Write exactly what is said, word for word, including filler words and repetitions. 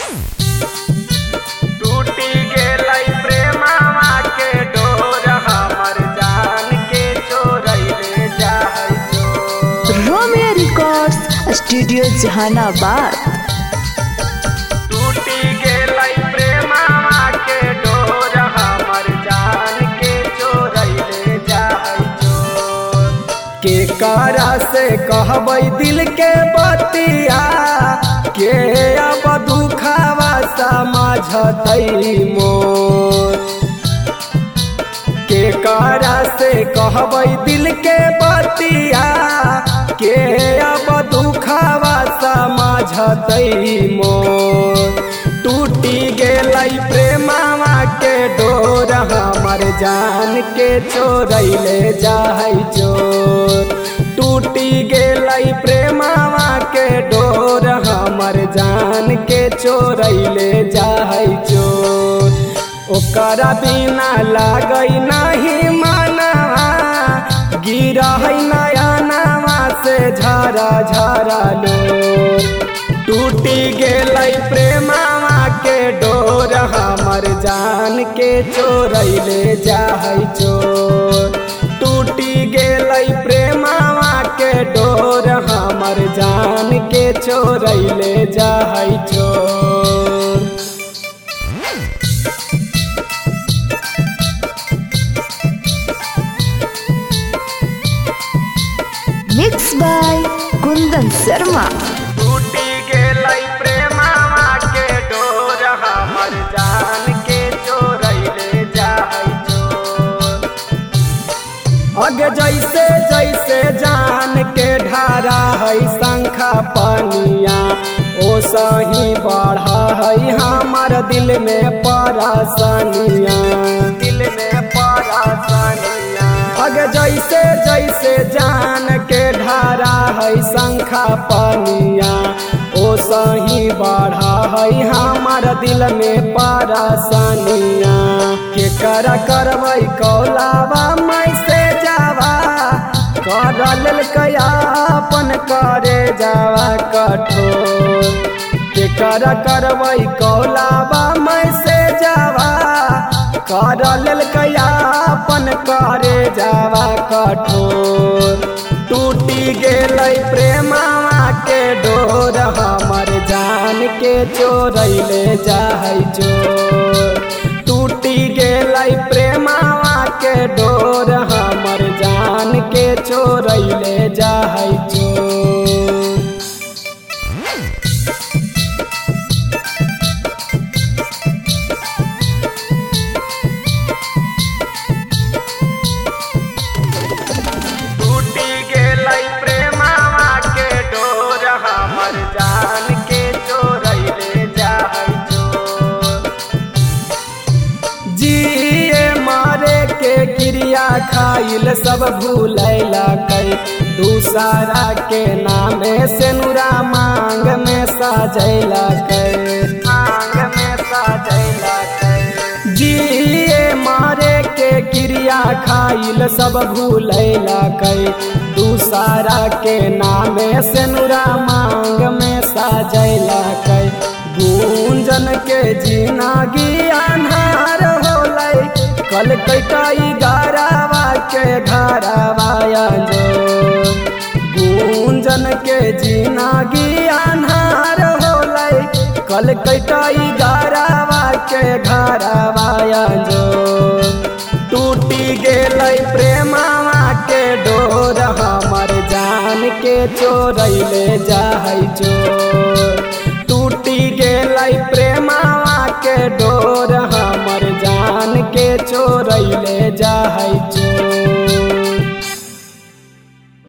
टूटी गेलै प्रेमवा के डोर हमर जान के चोरैले जाई चोर। Romeo records studio Jehanabad. टूटी गेलै प्रेमवा के डोर हमर जान के चोरैले जाई चोर। के करा से कहबै दिल के बतिया के अब दुखावा समझतै मोर। के करा से कहबै दिल के बतिया के अब दुखावा समझतै मोर। टूटी गेलै प्रेमवा के डोर हमर जान के चोरैले जाई चोर। टूटी गेलै प्रेमवा के डोर हमर जान के चोरैले जाई चोर। ओकरा बिना लागै नहीं मनवा गिरहै नयनवा से झरा झरा लोर। टूटी गेलै प्रेमवा के डोर हमर जान के चोरैले जाई चोर। टूटी गेलै प्रेमवा के डोर हमर जान के चोरैले जाई चोर। Mix by Kundan Sharma. टूटी गेलै प्रेमवा के डोर हमर जान के चोरैले जाई चोर। अग जैसे जैसे जान के ढारा है शंखा पनिया ओ सही बढ़ा है हमर दिल में परेशानिया दिल में परेशानिया। अग जैसे जैसे जान के ढारा है शंखा पनिया ओ सही बढ़ा है हमर दिल में परेशानिया। के कर करबै कौलावा मैं से जावा कर लेलकै अपन करे जावा कठोर। के कर करबै कौलावा मैं से जावा कर लेलकै अपन करे जावा कठोर। टूटी गेलै प्रेमवा के डोर हमर जान के चोरैले जाई चोर। टूटी गेलै प्रेमवा के डोर हमर जान के चोरैले जाई चोर। टूटी गेलै प्रेमवा के डोर हमर जान के चोरैले जाई चोर। जिए मारे के क्रिया खाइल सब भूलैला कै दूसरा के नामे से नुरा मांग में सजैला कै मांग में सजैला कै। जिए मारे के क्रिया खाइल सब भूलैला कै दूसरा के नामे से नुरा मांग में सजैला कै। गुंजन के जिंदगी अन्हार होलै कल कैटाई गारावा के घरावा जो। गुंजन के जिंदगी अन्हार होलै कल कैटाई गारावा के घरावा जो। टूटी गेलै प्रेमवा के डोर हमर जान के चोरैले जाई चोर। टूटी गेलै प्रेमवा के डोर